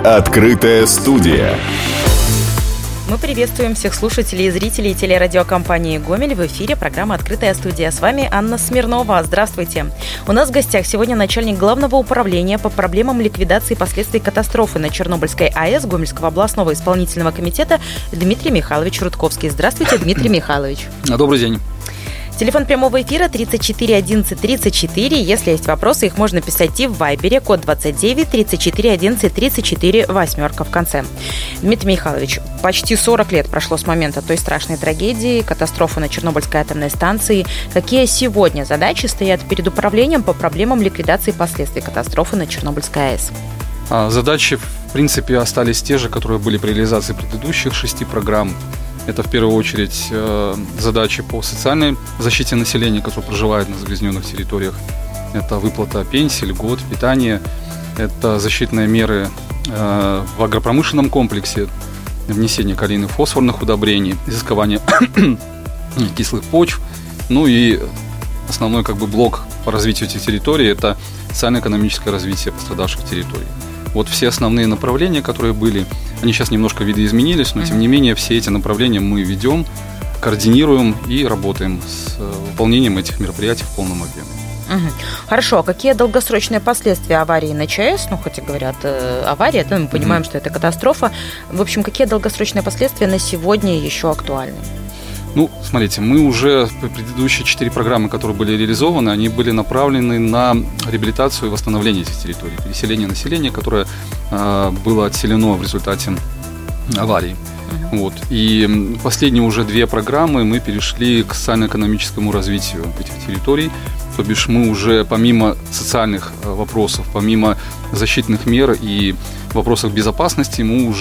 Открытая студия. Мы приветствуем всех слушателей и зрителей телерадиокомпании «Гомель». В эфире программа «Открытая студия». С вами Анна Смирнова. Здравствуйте. У нас в гостях сегодня начальник Главного управления по проблемам ликвидации последствий катастрофы на Чернобыльской АЭС Гомельского областного исполнительного комитета Дмитрий Михайлович Рудковский. Здравствуйте, Дмитрий Михайлович. Добрый день. Телефон прямого эфира 34 11 34. Если есть вопросы, их можно писать и в Вайбере, код 29 34 11 34, восьмерка в конце. Дмитрий Михайлович, почти 40 лет прошло с момента той страшной трагедии, катастрофы на Чернобыльской атомной станции. Какие сегодня задачи стоят перед управлением по проблемам ликвидации последствий катастрофы на Чернобыльской АЭС? Задачи, в принципе, остались те же, которые были при реализации предыдущих 6 программ. Это в первую очередь задачи по социальной защите населения, которое проживает на загрязненных территориях. Это выплата пенсий, льгот, питания. Это защитные меры в агропромышленном комплексе, внесение калийно-фосфорных удобрений, изыскование кислых почв. Ну и основной блок по развитию этих территорий – это социально-экономическое развитие пострадавших территорий. Вот все основные направления, которые были, они сейчас немножко видоизменились, но тем не менее все эти направления мы ведем, координируем и работаем с выполнением этих мероприятий в полном объеме. Хорошо, а какие долгосрочные последствия аварии на ЧАЭС? Хотя говорят авария, мы понимаем, что это катастрофа. В общем, какие долгосрочные последствия на сегодня еще актуальны? Смотрите, мы уже предыдущие 4 программы, которые были реализованы, они были направлены на реабилитацию и восстановление этих территорий, переселение населения, которое было отселено в результате аварии. И последние уже 2 программы мы перешли к социально-экономическому развитию этих территорий. То бишь мы уже помимо социальных вопросов, помимо защитных мер и вопросов безопасности,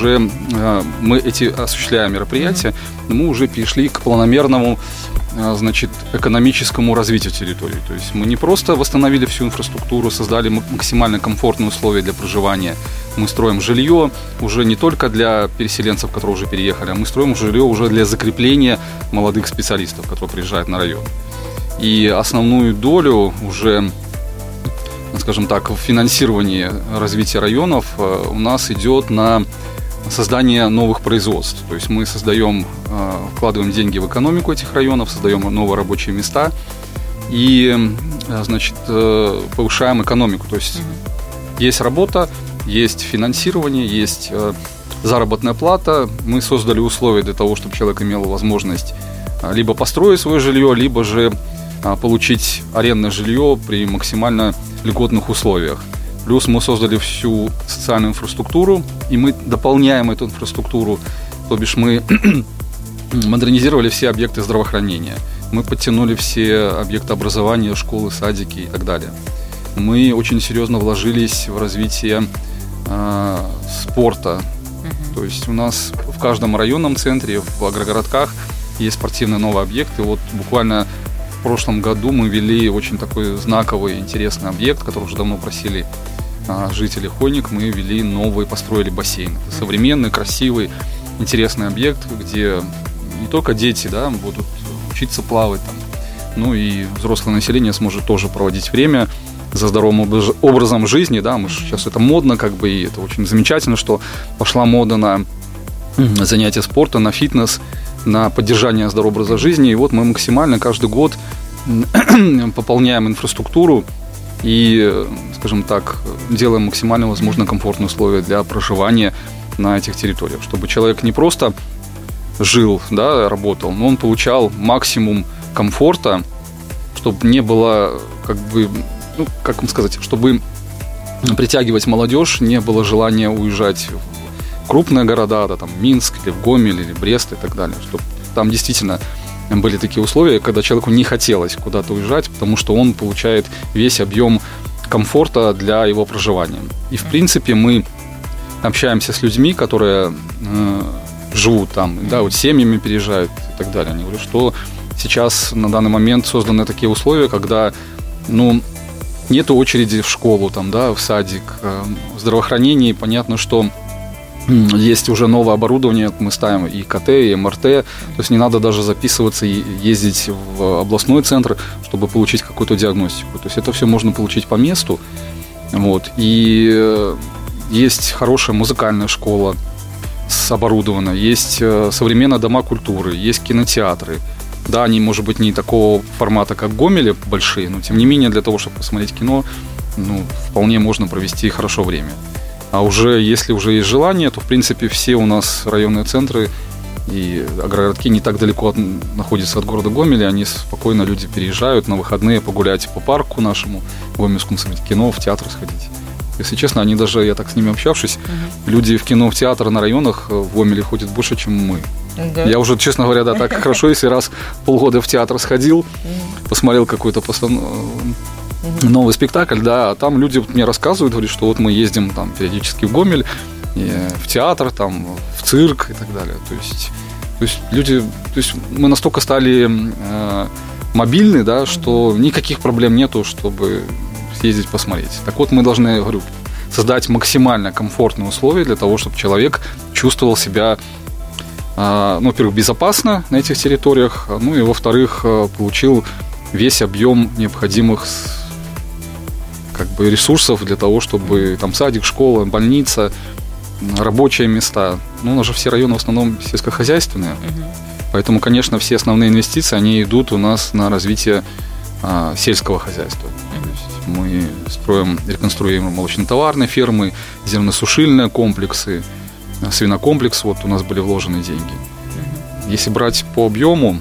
мы эти осуществляем мероприятия, мы уже перешли к планомерному, экономическому развитию территории. То есть мы не просто восстановили всю инфраструктуру, создали максимально комфортные условия для проживания. Мы строим жилье уже не только для переселенцев, которые уже переехали, а мы строим жилье уже для закрепления молодых специалистов, которые приезжают на район. И основную долю уже, в финансировании развития районов у нас идет на создание новых производств. То есть мы вкладываем деньги в экономику этих районов, создаем новые рабочие места и, повышаем экономику. То есть есть работа, есть финансирование, есть заработная плата. Мы создали условия для того, чтобы человек имел возможность либо построить свое жилье, либо же получить арендное жилье при максимально льготных условиях. Плюс мы создали всю социальную инфраструктуру, и мы дополняем эту инфраструктуру, то бишь мы модернизировали все объекты здравоохранения, мы подтянули все объекты образования, школы, садики и так далее. Мы очень серьезно вложились в развитие спорта. То есть у нас в каждом районном центре, в агрогородках есть спортивные новые объекты. Вот буквально в прошлом году мы ввели очень такой знаковый, интересный объект, который уже давно просили жители Хойник. Мы ввели новый, построили бассейн. Это современный, красивый, интересный объект, где не только дети будут учиться плавать, и взрослое население сможет тоже проводить время за здоровым образом жизни. Сейчас это модно, и это очень замечательно, что пошла мода на занятия спорта, на фитнес, на поддержание здорового образа жизни. И вот мы максимально каждый год пополняем инфраструктуру и, делаем максимально возможно комфортные условия для проживания на этих территориях, чтобы человек не просто жил, работал, но он получал максимум комфорта, чтобы не было, чтобы притягивать молодежь, не было желания уезжать в крупные города, Минск, или в Гомель, или Брест и так далее, чтобы там действительно были такие условия, когда человеку не хотелось куда-то уезжать, потому что он получает весь объем комфорта для его проживания. И, в принципе, мы общаемся с людьми, которые живут там, семьями переезжают и так далее. Они говорят, что сейчас на данный момент созданы такие условия, когда, нету очереди в школу, в садик, в здравоохранении. Понятно, что есть уже новое оборудование, мы ставим и КТ, и МРТ, то есть не надо даже записываться и ездить в областной центр, чтобы получить какую-то диагностику. То есть это все можно получить по месту. И есть хорошая музыкальная школа оборудована, есть современные дома культуры, есть кинотеатры. Да, они, может быть, не такого формата, как в Гомеле, большие, но, тем не менее, для того, чтобы посмотреть кино, вполне можно провести хорошо время. А уже, если уже есть желание, то, в принципе, все у нас районные центры и агрогородки не так далеко находятся от города Гомеля, они спокойно, люди переезжают на выходные погулять по парку нашему, гомельскому, смотреть кино, в театр сходить. Если честно, они даже, я так с ними общавшись, люди в кино, в театр на районах в Гомеле ходят больше, чем мы. Да. Я уже, честно говоря, да, так хорошо, если раз в полгода в театр сходил, посмотрел какой-то новый спектакль, да, а там люди мне рассказывают, говорят, что вот мы ездим там периодически в Гомель, в театр, там, в цирк и так далее. То есть люди, мы настолько стали мобильны, да, что никаких проблем нету, чтобы съездить посмотреть. Так вот, мы должны, говорю, создать максимально комфортные условия для того, чтобы человек чувствовал себя, во-первых, безопасно на этих территориях, и, во-вторых, получил весь объем необходимых ресурсов для того, чтобы там садик, школа, больница, рабочие места. У нас же все районы в основном сельскохозяйственные. Поэтому, конечно, все основные инвестиции, они идут у нас на развитие сельского хозяйства. То есть мы строим, реконструируем молочно-товарные фермы, зерносушильные комплексы, свинокомплекс, вот у нас были вложены деньги. Если брать по объему,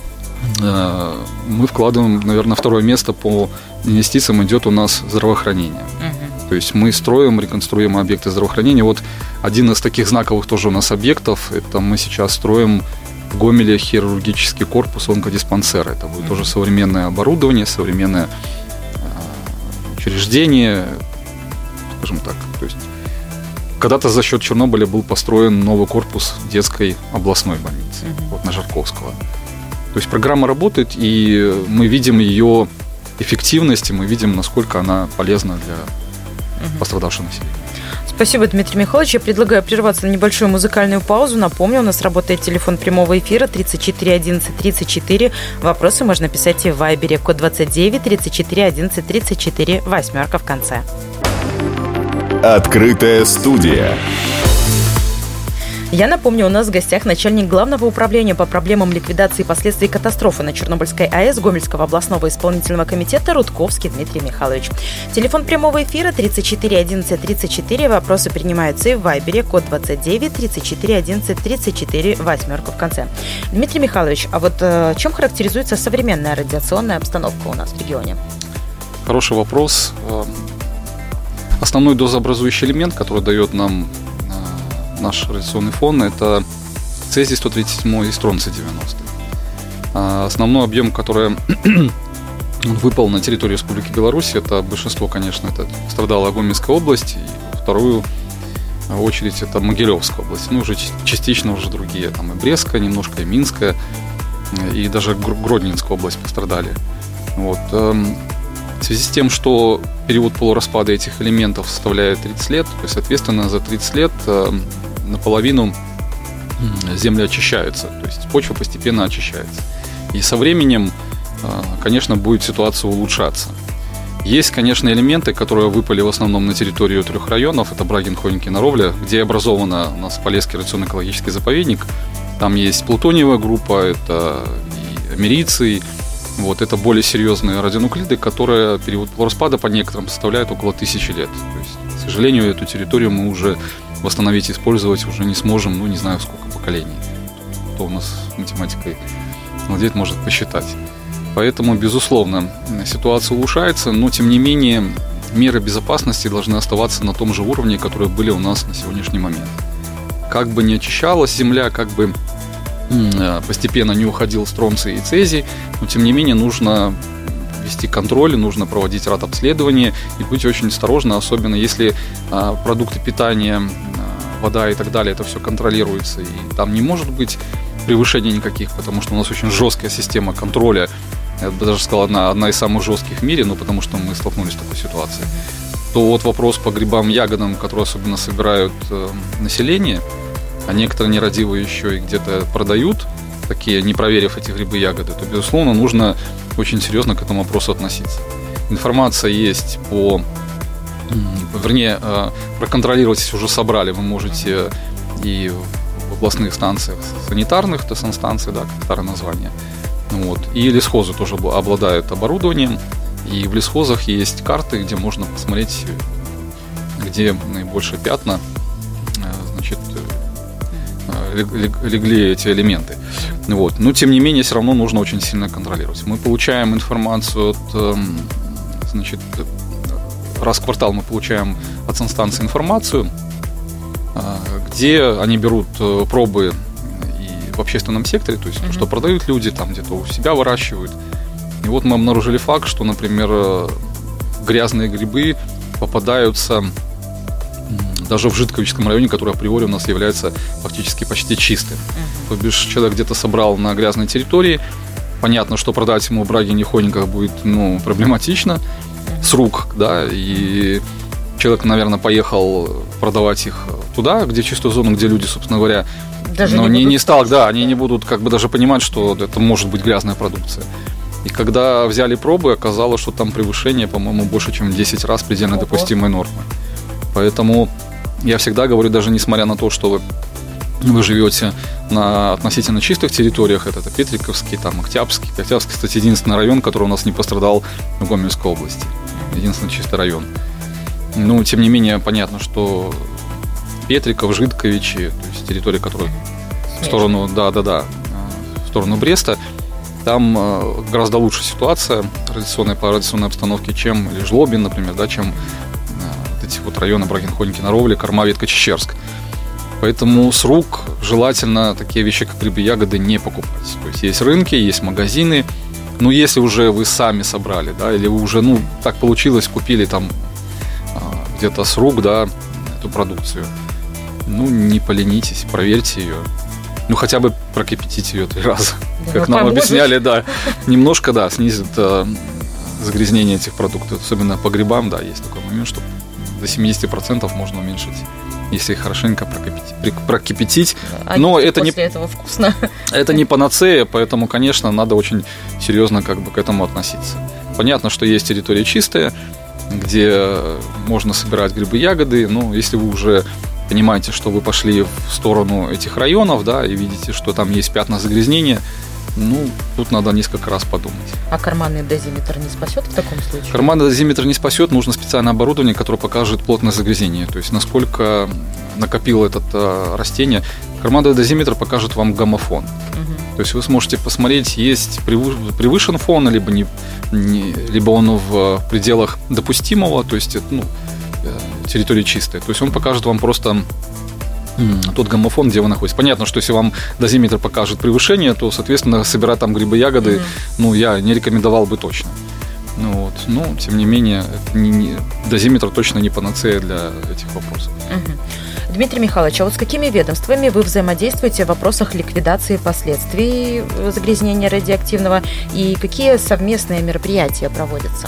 мы вкладываем, наверное, второе место по инвестициям идет у нас здравоохранение. То есть мы строим, реконструируем объекты здравоохранения. Вот один из таких знаковых тоже у нас объектов, это мы сейчас строим в Гомеле хирургический корпус онкодиспансера. Это будет тоже современное оборудование, современное учреждение, скажем так. То есть когда-то за счет Чернобыля был построен новый корпус детской областной больницы, вот на Жарковского. То есть программа работает, и мы видим ее эффективность, и мы видим, насколько она полезна для пострадавшего населения. Спасибо, Дмитрий Михайлович. Я предлагаю прерваться на небольшую музыкальную паузу. Напомню, у нас работает телефон прямого эфира 34 11 34. Вопросы можно писать и в Вайбере. Код 29 34 11 34. 8 в конце. Открытая студия. Я напомню, у нас в гостях начальник Главного управления по проблемам ликвидации последствий катастрофы на Чернобыльской АЭС Гомельского областного исполнительного комитета Рудковский Дмитрий Михайлович. Телефон прямого эфира 34 11 34. Вопросы принимаются и в Вайбере. Код 29 34 11 34. 8 в конце. Дмитрий Михайлович, а вот чем характеризуется современная радиационная обстановка у нас в регионе? Хороший вопрос. Основной дозообразующий элемент, который дает нам наш радиационный фон, это цезий-137 и стронций-90. Основной объем, который выпал на территории Республики Беларусь, это большинство, конечно, это пострадала Гомельская область, и во вторую очередь это Могилевская область, уже частично уже другие, там и Брестская немножко, и Минская, и даже Гродненская область пострадали. Вот. В связи с тем, что период полураспада этих элементов составляет 30 лет, то есть, соответственно, за 30 лет наполовину земли очищаются, то есть почва постепенно очищается. И со временем, конечно, будет ситуация улучшаться. Есть, конечно, элементы, которые выпали в основном на территорию 3 районов, это Брагин, Хоньки, Наровля, где образован у нас Полесский радиационно-экологический заповедник. Там есть плутониевая группа, это и америций. Вот, это более серьезные радионуклиды, которые период полураспада по некоторым составляют около 1000 лет. То есть, к сожалению, эту территорию мы уже восстановить и использовать уже не сможем, не знаю, сколько поколений. Кто у нас математикой владеет, может посчитать. Поэтому, безусловно, ситуация улучшается, но, тем не менее, меры безопасности должны оставаться на том же уровне, которые были у нас на сегодняшний момент. Как бы не очищалась земля, как бы постепенно не уходил стронций и цезий, но тем не менее нужно вести контроль, нужно проводить рад-обследование и быть очень осторожно, особенно если продукты питания, вода и так далее, это все контролируется, и там не может быть превышений никаких, потому что у нас очень жесткая система контроля, я бы даже сказал, одна из самых жестких в мире, потому что мы столкнулись с такой ситуацией. То вот вопрос по грибам, ягодам, которые особенно собирают население, а некоторые нерадивые еще и где-то продают, такие, не проверив эти грибы и ягоды, то, безусловно, нужно очень серьезно к этому вопросу относиться. Информация есть по вернее, проконтролировать, если уже собрали, вы можете и в областных станциях санитарных, это санстанции, да, как старое название. Вот. И лесхозы тоже обладают оборудованием. И в лесхозах есть карты, где можно посмотреть, где наибольшие пятна, значит, легли эти элементы. Вот. Но, тем не менее, все равно нужно очень сильно контролировать. Мы получаем информацию от, значит, раз в квартал мы получаем от санстанции информацию, где они берут пробы и в общественном секторе, то есть то, что продают люди, там где-то у себя выращивают. И вот мы обнаружили факт, что, например, грязные грибы попадаются даже в Житковичском районе, который априори у нас является фактически почти чистым. То бишь человек где-то собрал на грязной территории. Понятно, что продать ему в Брагине-Хоньках будет проблематично с рук, да, и человек, наверное, поехал продавать их туда, где чистую зону, где люди, собственно говоря, не стал, да, они не будут как бы даже понимать, что это может быть грязная продукция. И когда взяли пробы, оказалось, что там превышение, по-моему, больше, чем в 10 раз предельно допустимой нормы. Поэтому я всегда говорю, даже несмотря на то, что вы живете на относительно чистых территориях, это Петриковский, там, Октябрьский. Октябрьский, кстати, единственный район, который у нас не пострадал в Гомельской области. Единственный чистый район. Но, тем не менее, понятно, что Петриков, Житковичи, то есть территории, которые в сторону, в сторону Бреста, там гораздо лучше ситуация по радиационной обстановке, чем Жлобин, например, да, чем вот эти вот районы Брагин-Хоньки, Наровля, Кормавитка, Чечерск. Поэтому с рук желательно такие вещи, как грибы, ягоды, не покупать. То есть рынки, есть магазины. Но если уже вы сами собрали, да, или вы уже, так получилось, купили там где-то с рук, да, эту продукцию, не поленитесь, проверьте ее. Хотя бы прокипятить ее 3 раза. Как нам объясняли, да. Немножко, да, снизит загрязнение этих продуктов. Особенно по грибам, да, есть такой момент, что до 70% можно уменьшить, если их хорошенько прокипятить. Но это после этого вкусно. Это не панацея, поэтому, конечно, надо очень серьезно как бы к этому относиться. Понятно, что есть территории чистые, где можно собирать грибы, ягоды, но если вы уже понимаете, что вы пошли в сторону этих районов, да, и видите, что там есть пятна загрязнения, тут надо несколько раз подумать. А карманный дозиметр не спасет в таком случае? Карманный дозиметр не спасет, нужно специальное оборудование, которое покажет плотность загрязнения, то есть насколько накопило это растение. Карманный дозиметр покажет вам гомофон. То есть вы сможете посмотреть, есть превышен фон, либо он в пределах допустимого, то есть территория чистая. То есть он покажет вам просто тот гомофон, где вы находитесь. Понятно, что если вам дозиметр покажет превышение, то, соответственно, собирать там грибы, ягоды, я не рекомендовал бы точно. Но, тем не менее, дозиметр точно не панацея для этих вопросов. Дмитрий Михайлович, а вот с какими ведомствами вы взаимодействуете в вопросах ликвидации последствий загрязнения радиоактивного и какие совместные мероприятия проводятся?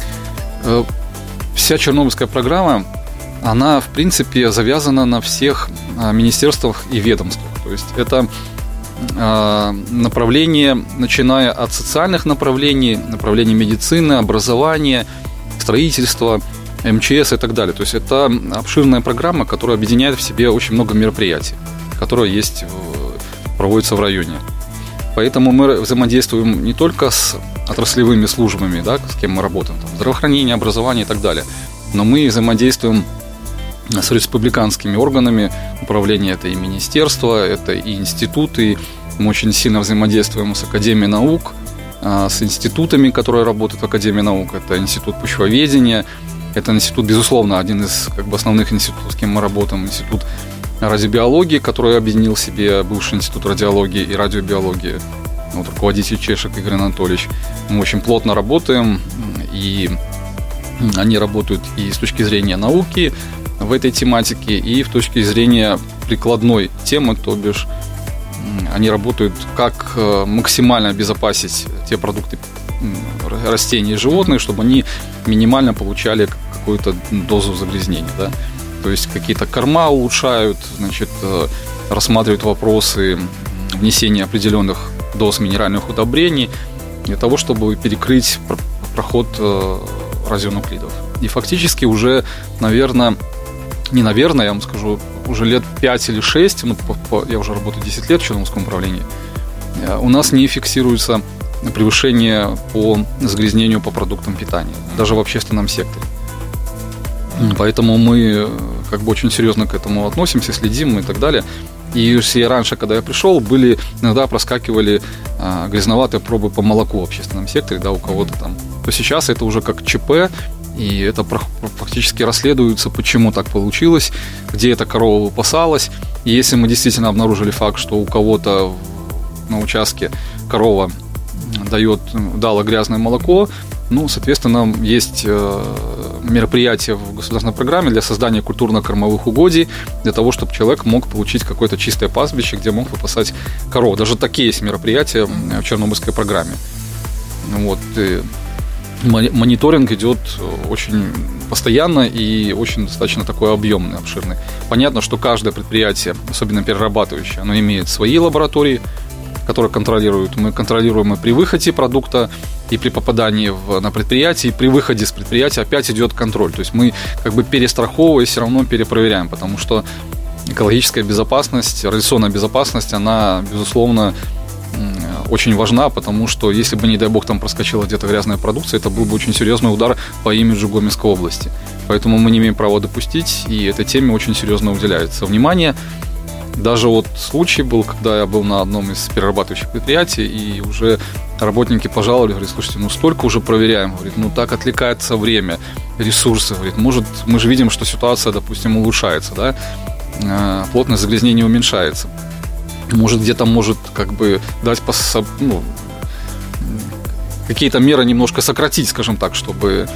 Вся Чернобыльская программа, она, в принципе, завязана на всех министерствах и ведомствах. То есть это направление, начиная от социальных направлений медицины, образования, строительства, МЧС и так далее. То есть это обширная программа, которая объединяет в себе очень много мероприятий, которые проводятся в районе. Поэтому мы взаимодействуем не только с отраслевыми службами, да, с кем мы работаем, там, здравоохранение, образование и так далее, но мы взаимодействуем с республиканскими органами управления. Это и министерства, это и институты. Мы очень сильно взаимодействуем с Академией наук, с институтами, которые работают в Академии наук. Это институт почвоведения, это институт, безусловно, один из основных институтов, с кем мы работаем, институт радиобиологии, который объединил в себе бывший институт радиологии и радиобиологии. Руководитель Чешек Игорь Анатольевич. Мы очень плотно работаем, и они работают и с точки зрения науки в этой тематике, и с точки зрения прикладной темы, то бишь они работают, как максимально обезопасить те продукты растений и животных, чтобы они минимально получали какую-то дозу загрязнения, да? То есть какие-то корма улучшают, рассматривают вопросы внесения определенных доз минеральных удобрений для того, чтобы перекрыть проход радионуклидов. И фактически уже, я вам скажу, уже лет 5 или 6, я уже работаю 10 лет в Чернобыльском управлении, у нас не фиксируется превышение по загрязнению по продуктам питания, даже в общественном секторе. Поэтому мы очень серьезно к этому относимся, следим и так далее. И все раньше, когда я пришел, иногда проскакивали грязноватые пробы по молоку в общественном секторе, да, у кого-то там. То сейчас это уже как ЧП, и это фактически расследуется, почему так получилось, где эта корова выпасалась. И если мы действительно обнаружили факт, что у кого-то на участке корова дала грязное молоко, соответственно, есть мероприятия в государственной программе для создания культурно-кормовых угодий, для того, чтобы человек мог получить какое-то чистое пастбище, где мог выпасать корову. Даже такие есть мероприятия в Чернобыльской программе. Мониторинг идет очень постоянно и очень достаточно такой объемный, обширный. Понятно, что каждое предприятие, особенно перерабатывающее, оно имеет свои лаборатории, которые контролируют. Мы контролируем и при выходе продукта, и при попадании на предприятие, и при выходе с предприятия опять идет контроль. То есть мы перестраховываясь все равно перепроверяем, потому что экологическая безопасность, радиационная безопасность, она, безусловно, очень важна, потому что если бы, не дай бог, там проскочила где-то грязная продукция, это был бы очень серьезный удар по имиджу Гомельской области. Поэтому мы не имеем права допустить, и этой теме очень серьезно уделяется внимание. Даже случай был, когда я был на одном из перерабатывающих предприятий, и уже работники пожаловали, говорят: слушайте, столько уже проверяем, говорит, так отвлекается время, ресурсы, говорит, может, мы же видим, что ситуация, допустим, улучшается, да, плотность загрязнения уменьшается. Может, где-то дать какие-то меры немножко сократить, скажем так, чтобы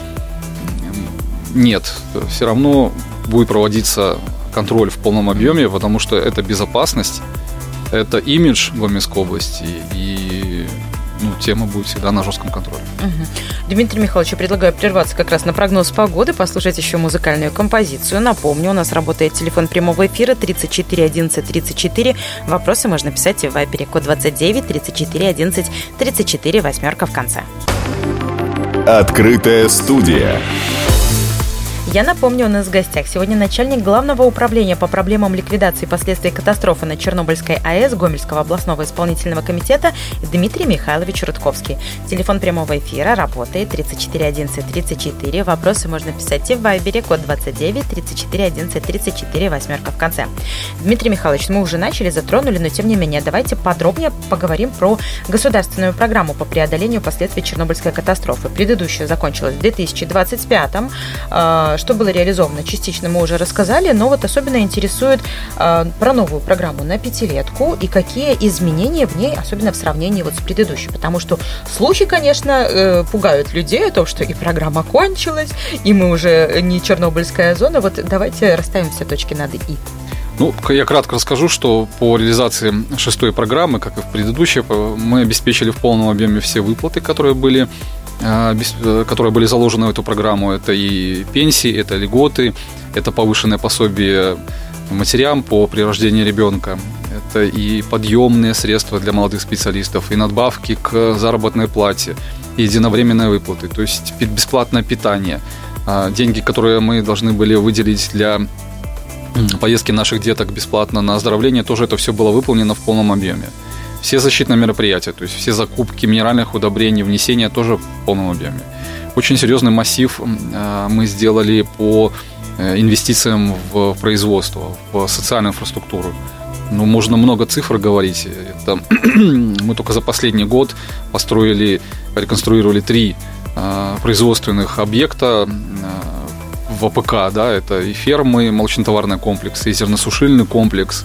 нет, все равно будет проводиться контроль в полном объеме, потому что это безопасность, это имидж Гомельской области, и тема будет всегда на жестком контроле. Дмитрий Михайлович, я предлагаю прерваться как раз на прогноз погоды, послушать еще музыкальную композицию. Напомню, у нас работает телефон прямого эфира 34 11 34. Вопросы можно писать в Вайбере, код 29 34 11 34, 8 в конце. Открытая студия. Я напомню, у нас в гостях сегодня начальник Главного управления по проблемам ликвидации последствий катастрофы на Чернобыльской АЭС Гомельского областного исполнительного комитета Дмитрий Михайлович Рудковский. Телефон прямого эфира работает 34 11 34. Вопросы можно писать и в Вайбере, код 29 34 11 34, 8 в конце. Дмитрий Михайлович, мы уже затронули, но тем не менее, давайте подробнее поговорим про государственную программу по преодолению последствий Чернобыльской катастрофы. Предыдущая закончилась в 2025-м. Что было реализовано, частично мы уже рассказали, но особенно интересует про новую программу на 5-летку и какие изменения в ней, особенно в сравнении с предыдущей. Потому что слухи, конечно, пугают людей о том, что и программа кончилась, и мы уже не Чернобыльская зона. Давайте расставим все точки над «и». Я кратко расскажу, что по реализации 6-й программы, как и в предыдущей, мы обеспечили в полном объеме все выплаты, которые были заложены в эту программу. Это и пенсии, это льготы, это повышенное пособие матерям по при рождении ребенка, это и подъемные средства для молодых специалистов, и надбавки к заработной плате, и единовременные выплаты, то есть бесплатное питание, деньги, которые мы должны были выделить для поездки наших деток бесплатно на оздоровление, тоже это все было выполнено в полном объеме. Все защитные мероприятия, то есть все закупки минеральных удобрений, внесения тоже в полном объеме. Очень серьезный массив мы сделали по инвестициям в производство, в социальную инфраструктуру. Можно много цифр говорить. Мы только за последний год реконструировали 3 производственных объекта в АПК. Да, это и фермы, молочнотоварный комплекс, и зерносушильный комплекс.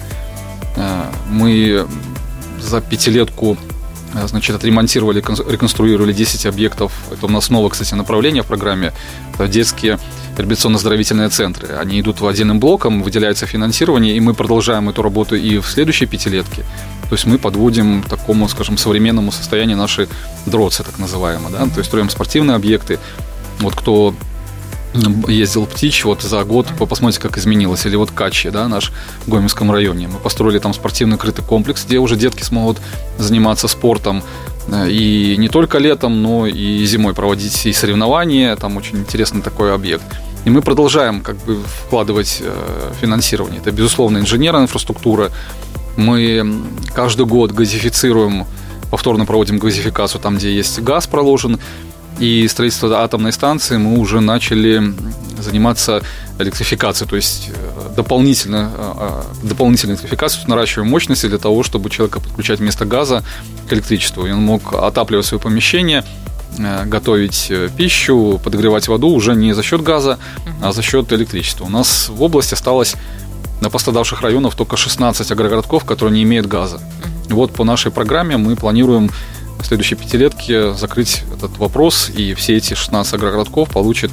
Мы за 5-летку отремонтировали, реконструировали 10 объектов. Это у нас новое, кстати, направление в программе. Это детские реабилитационно-оздоровительные центры. Они идут в отдельным блоком, выделяется финансирование, и мы продолжаем эту работу и в следующей 5-летке. То есть мы подводим к такому, скажем, современному состоянию наши ДРОЦы, так называемые. Да? То есть строим спортивные объекты. Кто ездил в Птич, за год посмотрите, как изменилось. Или Качи, да, наш в Гомельском районе. Мы построили там спортивный крытый комплекс, где уже детки смогут заниматься спортом. и не только летом, но и зимой проводить и соревнования. Там очень интересный такой объект. И мы продолжаем вкладывать финансирование. Это, безусловно, инженерная инфраструктура. Мы каждый год газифицируем, повторно проводим газификацию там, где есть газ проложен. И строительство атомной станции мы уже начали заниматься электрификацией, то есть дополнительной электрификацией, наращиваем мощности для того, чтобы человека подключать вместо газа к электричеству. И он мог отапливать свое помещение, готовить пищу, подогревать воду уже не за счет газа, а за счет электричества. У нас в области осталось на пострадавших районах только 16 агрогородков, которые не имеют газа. И вот по нашей программе мы планируем в следующей пятилетке закрыть этот вопрос, и все эти 16 агрогородков получат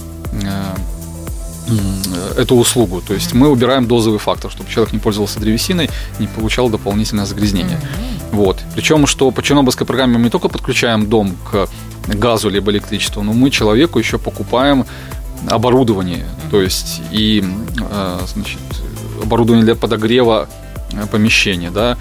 эту услугу. То есть мы убираем дозовый фактор, чтобы человек не пользовался древесиной, не получал дополнительное загрязнение. Вот. Причем, что по Чернобыльской программе мы не только подключаем дом к газу либо электричеству, но мы человеку еще покупаем оборудование, то есть и оборудование для подогрева помещения, да,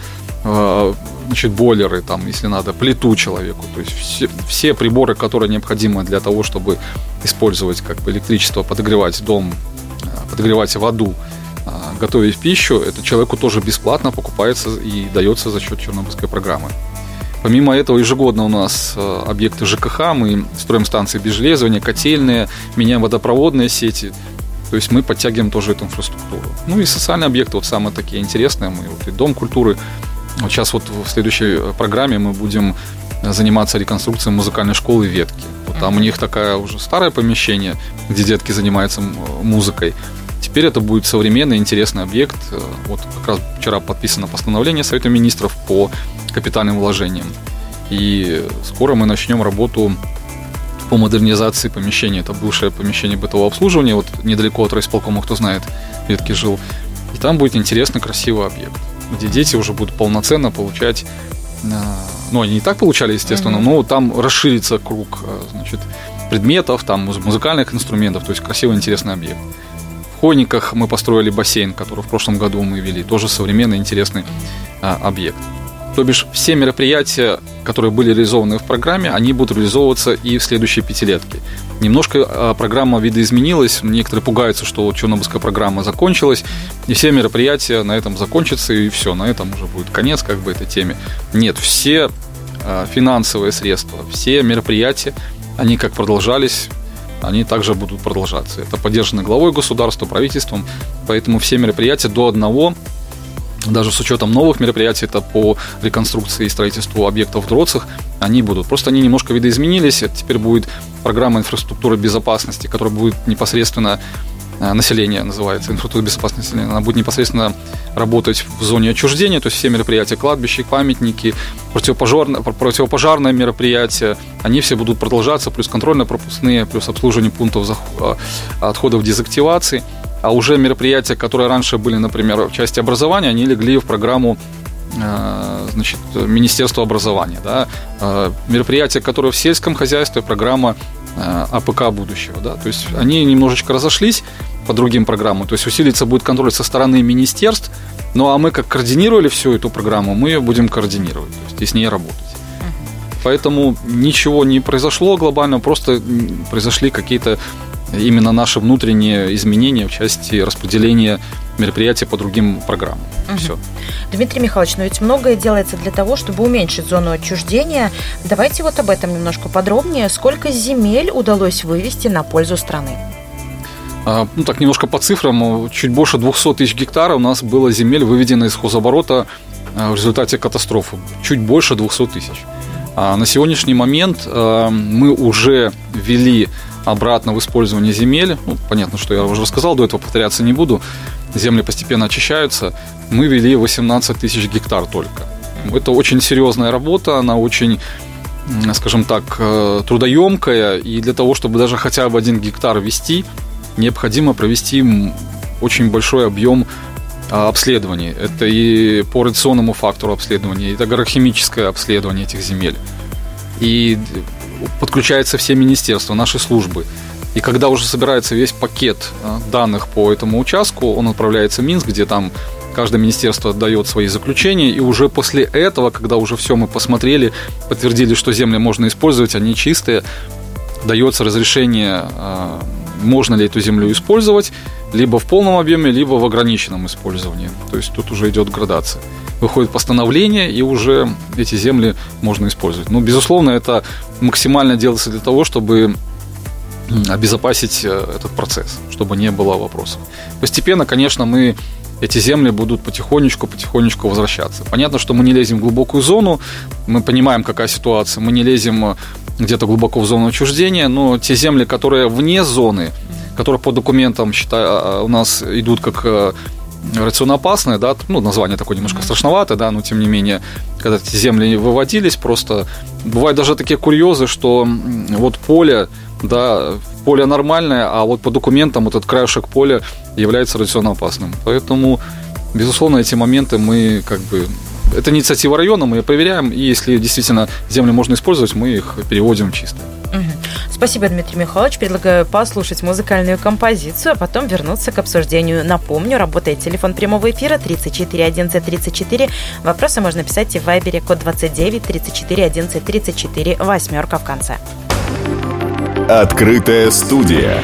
бойлеры, там, если надо, плиту человеку. То есть все приборы, которые необходимы для того, чтобы использовать электричество, подогревать дом, подогревать воду, готовить пищу, это человеку тоже бесплатно покупается и дается за счет Чернобыльской программы. Помимо этого, ежегодно у нас объекты ЖКХ, мы строим станции обезжелезывания, котельные, меняем водопроводные сети. То есть мы подтягиваем тоже эту инфраструктуру. Ну и социальные объекты, самые такие интересные. Мы и Дом культуры. Вот сейчас в следующей программе мы будем заниматься реконструкцией музыкальной школы «Ветки». Вот там у них такое уже старое помещение, где детки занимаются музыкой. Теперь это будет современный, интересный объект. Вот как раз вчера подписано постановление Совета министров по капитальным вложениям. И скоро мы начнем работу по модернизации помещения. Это бывшее помещение бытового обслуживания, вот недалеко от райисполкома, кто знает, Ветки жил. И там будет интересный, красивый объект, где дети уже будут полноценно получать, они не так получали, естественно, но там расширится круг, предметов, там музыкальных инструментов, то есть красивый, интересный объект. В Хойниках мы построили бассейн, который в прошлом году мы вели, тоже современный, интересный объект. То бишь все мероприятия, которые были реализованы в программе, они будут реализовываться и в следующей пятилетке. Немножко программа видоизменилась, некоторые пугаются, что Чернобыльская программа закончилась, и все мероприятия на этом закончатся, и все, на этом уже будет конец этой теме. Нет, все финансовые средства, все мероприятия, они как продолжались, они также будут продолжаться. Это поддержано главой государства, правительством, поэтому все мероприятия до одного, даже с учетом новых мероприятий, это по реконструкции и строительству объектов в Дроцах, они будут. Просто они немножко видоизменились. Это теперь будет программа инфраструктуры безопасности, которая будет непосредственно население, называется, инфраструктура безопасности населения. Она будет непосредственно работать в зоне отчуждения, то есть все мероприятия, кладбища, памятники, противопожарные мероприятия, они все будут продолжаться, плюс контрольно-пропускные, плюс обслуживание пунктов отходов дезактивации. А уже мероприятия, которые раньше были, например, в части образования, они легли в программу Министерства образования. Да? Мероприятия, которые в сельском хозяйстве, программа АПК будущего. Да? То есть они немножечко разошлись по другим программам. То есть усилиться будет контроль со стороны министерств. Ну а мы, как координировали всю эту программу, мы ее будем координировать, то есть и с ней работать. Поэтому ничего не произошло глобально, просто произошли какие-то именно наши внутренние изменения в части распределения мероприятий по другим программам. Все. Дмитрий Михайлович, но ведь многое делается для того, чтобы уменьшить зону отчуждения. Давайте вот об этом немножко подробнее. Сколько земель удалось вывести на пользу страны? Так, немножко по цифрам. Чуть больше 200 тысяч гектаров у нас было земель выведено из хозоборота в результате катастрофы. Чуть больше 200 тысяч. На сегодняшний момент мы уже ввели обратно в использование земель. Понятно, что я уже рассказал, до этого повторяться не буду. Земли постепенно очищаются. Мы ввели 18 тысяч гектар только. Это очень серьезная работа, она очень, скажем так, трудоемкая. И для того, чтобы даже хотя бы 1 гектар ввести, необходимо провести очень большой объем обследований. Это и по радиационному фактору обследования, это агрохимическое обследование этих земель. И подключаются все министерства, наши службы. И когда уже собирается весь пакет данных по этому участку, он отправляется в Минск, где там каждое министерство дает свои заключения, и уже после этого, когда уже все мы посмотрели, подтвердили, что земли можно использовать, они чистые, дается разрешение, можно ли эту землю использовать, либо в полном объеме, либо в ограниченном использовании. То есть тут уже идет градация. Выходит постановление, и уже эти земли можно использовать. Но, безусловно, это максимально делается для того, чтобы обезопасить этот процесс, чтобы не было вопросов. Постепенно, конечно, эти земли будут потихонечку возвращаться. Понятно, что мы не лезем в глубокую зону, мы понимаем, какая ситуация, мы не лезем где-то глубоко в зону отчуждения, но те земли, которые вне зоны, которые по документам у нас идут как радиационно-опасные, да, название такое немножко страшноватое, да, но тем не менее, когда эти земли выводились, просто бывают даже такие курьезы, что вот поле нормальное, а вот по документам вот этот краешек поля является радиационно опасным. Поэтому, безусловно, эти моменты это инициатива района, мы ее проверяем, и если действительно земли можно использовать, мы их переводим чисто. Спасибо, Дмитрий Михайлович. Предлагаю послушать музыкальную композицию, а потом вернуться к обсуждению. Напомню, работает телефон прямого эфира 34 11 34. Вопросы можно писать и в Вайбере, код 29 34 11 34, 8 в конце. Открытая студия.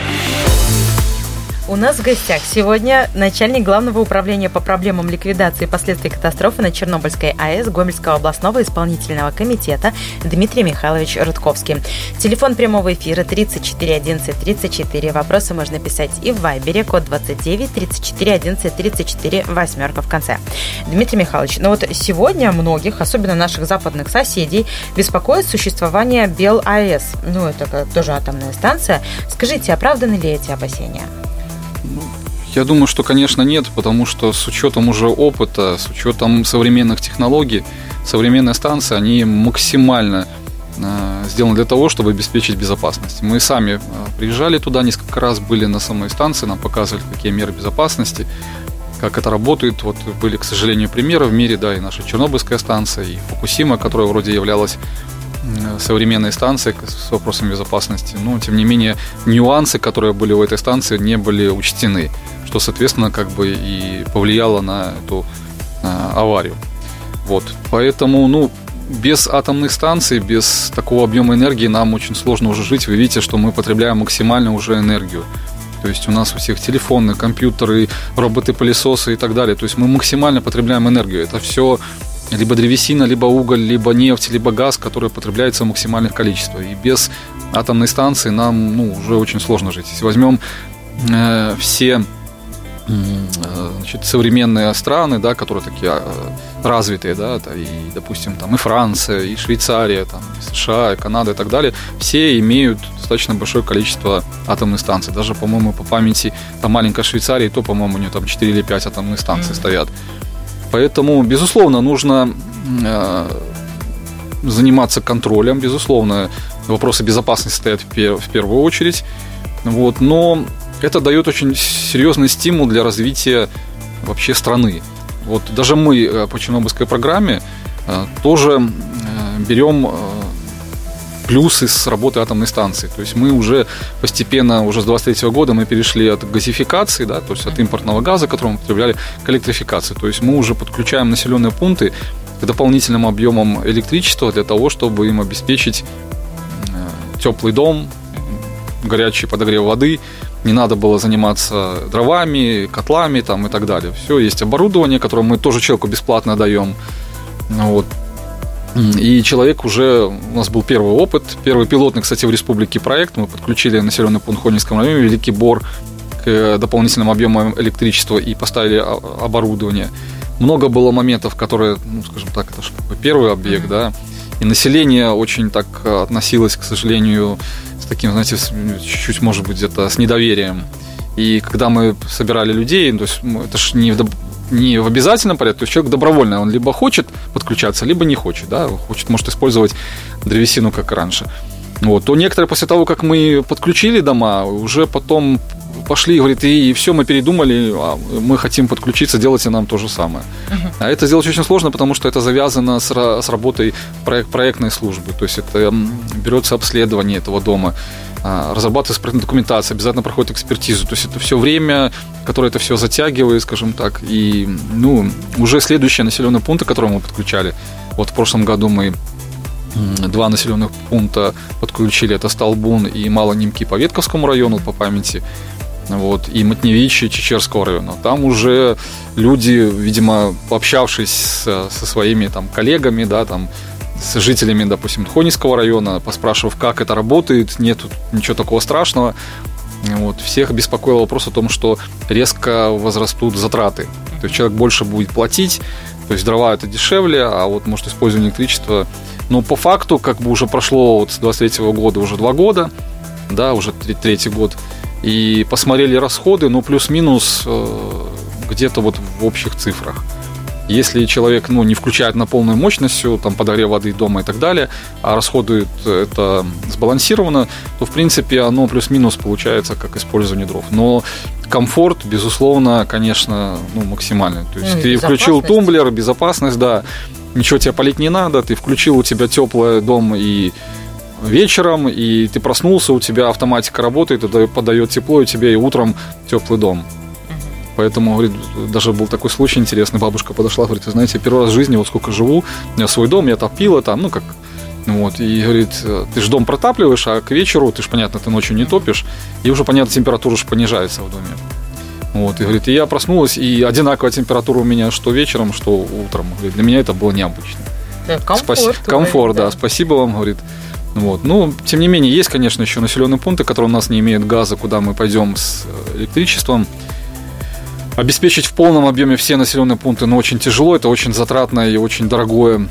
У нас в гостях сегодня начальник Главного управления по проблемам ликвидации последствий катастрофы на Чернобыльской АЭС Гомельского областного исполнительного комитета Дмитрий Михайлович Рудковский. Телефон прямого эфира 34 11 34. Вопросы можно писать и в Вайбере, код 29 34 11 34, 8 в конце. Дмитрий Михайлович, сегодня многих, особенно наших западных соседей, беспокоит существование БелАЭС. Это тоже атомная станция. Скажите, оправданы ли эти опасения? Я думаю, что, конечно, нет, потому что с учетом уже опыта, с учетом современных технологий, современные станции, они максимально сделаны для того, чтобы обеспечить безопасность. Мы сами приезжали туда несколько раз, были на самой станции, нам показывали, какие меры безопасности, как это работает. Вот были, к сожалению, примеры в мире, да, и наша Чернобыльская станция, и Фукусима, которая вроде являлась современной станции с вопросами безопасности, но тем не менее нюансы, которые были у этой станции, не были учтены, что, соответственно, и повлияло на эту аварию. Вот. Поэтому, без атомных станций, без такого объема энергии нам очень сложно уже жить. Вы видите, что мы потребляем максимально уже энергию. То есть у нас у всех телефоны, компьютеры, роботы-пылесосы и так далее. То есть мы максимально потребляем энергию. Это все либо древесина, либо уголь, либо нефть, либо газ, который потребляется в максимальных количествах. И без атомной станции нам уже очень сложно жить. Если возьмем все современные страны, да, которые такие развитые, да, и, допустим, там и Франция, и Швейцария, там, и США, и Канада и так далее, все имеют достаточно большое количество атомных станций. Даже, по-моему, по памяти, там маленькая Швейцария, то, по-моему, у нее там 4 или 5 атомных станций стоят. Поэтому, безусловно, нужно заниматься контролем, безусловно, вопросы безопасности стоят в первую очередь, но это дает очень серьезный стимул для развития вообще страны. Вот даже мы по Чернобыльской программе тоже берем плюсы с работы атомной станции. То есть мы уже постепенно, уже с 23 года мы перешли от газификации, да, то есть от импортного газа, который мы потребляли, к электрификации. То есть мы уже подключаем населенные пункты к дополнительным объемам электричества для того, чтобы им обеспечить теплый дом, горячий подогрев воды. Не надо было заниматься дровами, котлами там, и так далее. Все, есть оборудование, которое мы тоже человеку бесплатно даем. Вот. И человек уже, у нас был первый опыт, первый пилотный, кстати, в республике проект. Мы подключили населенный пункт в Хонинском районе, Великий Бор, к дополнительным объемам электричества и поставили оборудование. Много было моментов, которые, скажем так, это же первый объект, да, и население очень так относилось, к сожалению, с таким, знаете, чуть-чуть, может быть, где-то с недоверием. И когда мы собирали людей, то есть это же не в обязательном порядке, то есть человек добровольно, он либо хочет подключаться, либо не хочет, да, хочет, может использовать древесину, как и раньше. Вот. То некоторые после того, как мы подключили дома, уже потом пошли и говорят, и все, мы передумали, мы хотим подключиться, делайте нам то же самое. А это сделать очень сложно, потому что это завязано с работой проектной службы, то есть это берется обследование этого дома, разрабатывается проектная документация, обязательно проходит экспертизу. То есть это все время, которое это все затягивает, скажем так. И уже следующие населенные пункты, которые мы подключали, вот в прошлом году мы 2 населенных пункта подключили, это Столбун и Малонимки по Ветковскому району, по памяти, вот, и Матневичи Чечерского района. Там уже люди, видимо, пообщавшись со своими там коллегами, да, там, с жителями, допустим, Тхонийского района, поспрашивав, как это работает, нет ничего такого страшного. Вот. Всех беспокоил вопрос о том, что резко возрастут затраты. То есть человек больше будет платить, то есть дрова это дешевле, а вот может использование электричества. Но по факту, как бы уже прошло вот с 23 года уже 2 года, да, уже третий год, и посмотрели расходы, плюс-минус где-то вот в общих цифрах. Если человек не включает на полную мощность, там, подогрев воды дома и так далее, а расходует это сбалансированно, то, в принципе, оно плюс-минус получается как использование дров. Но комфорт, безусловно, конечно, максимальный. То есть ты включил тумблер, безопасность, да, ничего тебе палить не надо, ты включил, у тебя теплый дом и вечером, и ты проснулся, у тебя автоматика работает, и подает тепло, и тебе и утром теплый дом. Поэтому, говорит, даже был такой случай интересный. Бабушка подошла, говорит, вы знаете, я первый раз в жизни, вот сколько живу, у меня свой дом, я топила там, и говорит, ты же дом протапливаешь, а к вечеру, ты же, понятно, ты ночью не топишь, и уже, понятно, температура же понижается в доме. Вот, и говорит, и я проснулась, и одинаковая температура у меня что вечером, что утром. Говорит, для меня это было необычно. Комфорт, да, спасибо вам, говорит. Вот. Тем не менее, есть, конечно, еще населенные пункты, которые у нас не имеют газа, куда мы пойдем с электричеством. Обеспечить в полном объеме все населенные пункты, очень тяжело, это очень затратно и очень дорогие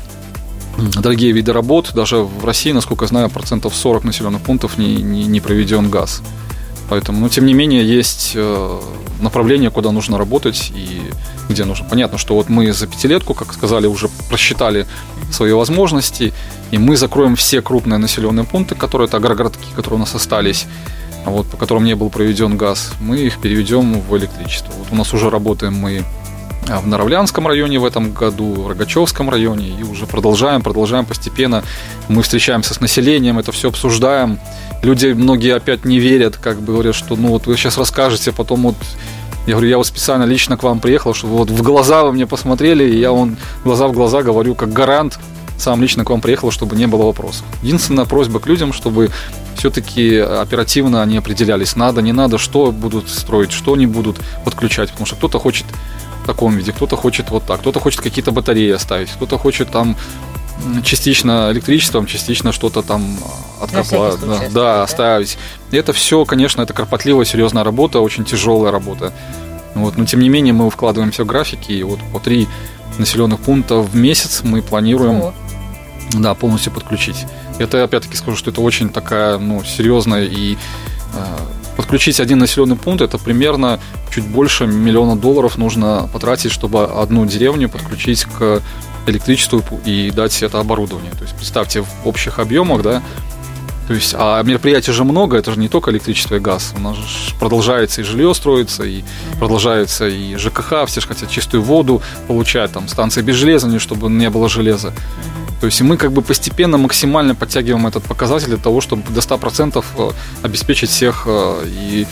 виды работ. Даже в России, насколько я знаю, 40% населенных пунктов не проведен газ. Поэтому, тем не менее, есть направление, куда нужно работать и где нужно. Понятно, что вот мы за 5-летку, как сказали, уже просчитали свои возможности, и мы закроем все крупные населенные пункты, это агрогородки, которые у нас остались, по которым не был проведен газ, мы их переведем в электричество. Вот у нас уже работаем мы в Наравлянском районе в этом году, в Рогачевском районе, и уже продолжаем постепенно. Мы встречаемся с населением, это все обсуждаем. Люди, многие опять не верят, говорят, что вы сейчас расскажете, потом я говорю, я вот специально лично к вам приехал, чтобы в глаза вы мне посмотрели, и я глаза в глаза говорю, как гарант, сам лично к вам приехал, чтобы не было вопросов. Единственная просьба к людям, чтобы все-таки оперативно они определялись, надо, не надо, что будут строить, что не будут подключать, потому что кто-то хочет в таком виде, кто-то хочет вот так, кто-то хочет какие-то батареи оставить, кто-то хочет там частично электричеством, частично что-то там от копла, оставить. И это все, конечно, это кропотливая, серьезная работа, очень тяжелая работа. Но тем не менее мы вкладываем все в графики, и по 3 населенных пункта в месяц мы планируем полностью подключить. Это, опять-таки, скажу, что это очень такая, серьезная, и подключить один населенный пункт, это примерно чуть больше $1 миллион нужно потратить, чтобы одну деревню подключить к электричеству и дать это оборудование. То есть, представьте, в общих объемах, да, то есть, а мероприятий же много, это же не только электричество и газ, у нас же продолжается и жилье строится, и продолжается и ЖКХ, все же хотят чистую воду получать, там, станции без железа, чтобы не было железа. То есть мы постепенно максимально подтягиваем этот показатель для того, чтобы до 100% обеспечить всех и,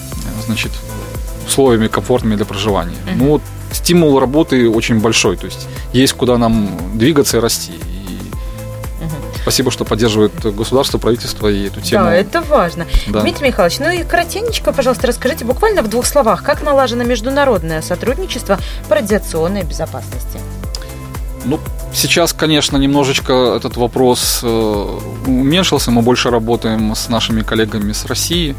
условиями комфортными для проживания. Стимул работы очень большой, то есть куда нам двигаться и расти. Спасибо, что поддерживает государство, правительство и эту тему. Да, это важно. Да. Дмитрий Михайлович, и коротенько, пожалуйста, расскажите буквально в 2 словах, как налажено международное сотрудничество по радиационной безопасности? Сейчас, конечно, немножечко этот вопрос уменьшился. Мы больше работаем с нашими коллегами с России.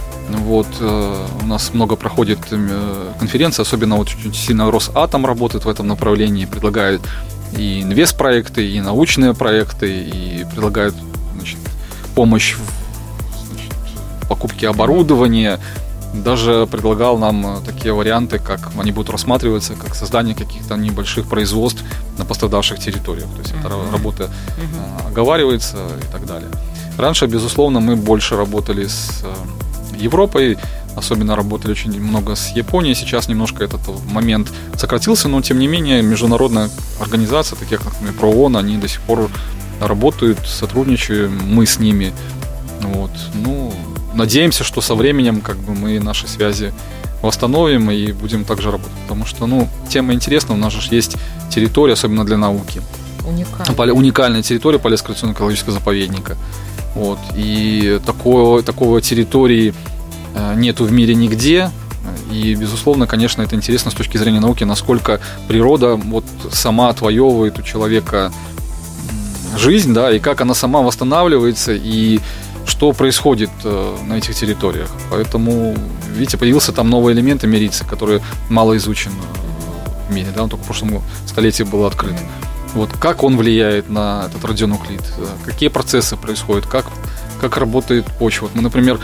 У нас много проходит конференций, особенно очень сильно Росатом работает в этом направлении, предлагает и инвестпроекты, и научные проекты, и предлагают помощь в покупке оборудования. Даже предлагал нам такие варианты, как они будут рассматриваться, как создание каких-то небольших производств на пострадавших территориях. То есть эта работа оговаривается и так далее. Раньше, безусловно, мы больше работали с Европой, особенно работали очень много с Японией. Сейчас немножко этот момент сократился, но тем не менее международная организация, такие как, например, ПРООН, они до сих пор работают, сотрудничаем, мы с ними. надеемся, что со временем как бы мы наши связи восстановим и будем также работать. Потому что, тема интересна, у нас же есть территория, особенно для науки. Уникальная территория Полесского экологического заповедника. Вот. И такого территории нету в мире нигде. И, безусловно, конечно, это интересно с точки зрения науки, насколько природа вот сама отвоевывает у человека жизнь, да, и как она сама восстанавливается, и что происходит на этих территориях. Поэтому, видите, появился там новый элемент америйца, который мало изучен в мире, да, он только в прошлом столетии был открыт. Вот как он влияет на этот радионуклид, какие процессы происходят, как работает почва. Вот мы, например,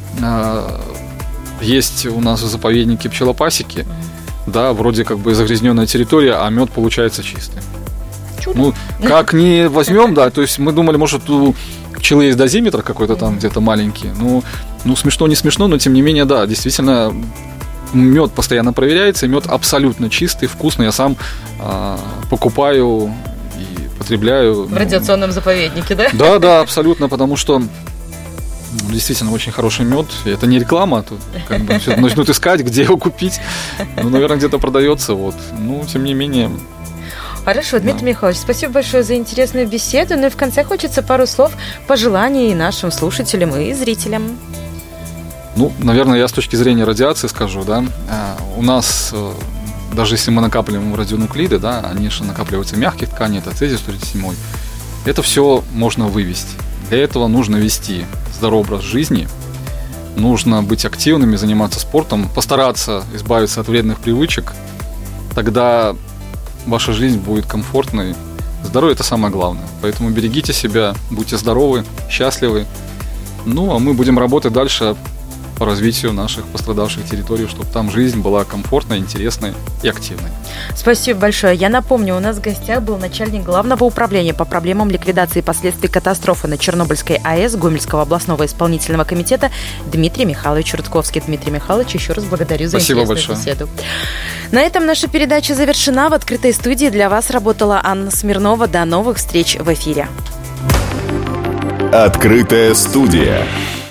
есть у нас в заповеднике пчелопасеки, да, вроде как бы загрязненная территория, а мед получается чистый. Чудо. Как не возьмем, да, то есть мы думали, может, у пчелы есть дозиметр какой-то там где-то маленький, смешно, не смешно, но тем не менее, да, действительно, мед постоянно проверяется, и мед абсолютно чистый, вкусный, я сам покупаю и потребляю. В радиационном заповеднике, да? Да, абсолютно, потому что действительно очень хороший мед. Это не реклама, тут как бы начнут искать, где его купить. Наверное, где-то продается. Вот. Тем не менее. Хорошо, Дмитрий Михайлович, спасибо большое за интересную беседу. И в конце хочется пару слов пожеланий нашим слушателям и зрителям. Наверное, я с точки зрения радиации скажу, да. У нас, даже если мы накапливаем радионуклиды, да, они же накапливаются в мягких тканях, это цезий-137. Это все можно вывести. Для этого нужно вести здоровый образ жизни, нужно быть активными, заниматься спортом, постараться избавиться от вредных привычек. Тогда ваша жизнь будет комфортной. Здоровье – это самое главное. Поэтому берегите себя, будьте здоровы, счастливы. А мы будем работать дальше по развитию наших пострадавших территорий, чтобы там жизнь была комфортной, интересной и активной. Спасибо большое. Я напомню, у нас в гостях был начальник Главного управления по проблемам ликвидации последствий катастрофы на Чернобыльской АЭС Гомельского областного исполнительного комитета Дмитрий Михайлович Рудковский. Дмитрий Михайлович, еще раз благодарю за интересную беседу. На этом наша передача завершена. В открытой студии для вас работала Анна Смирнова. До новых встреч в эфире. Открытая студия.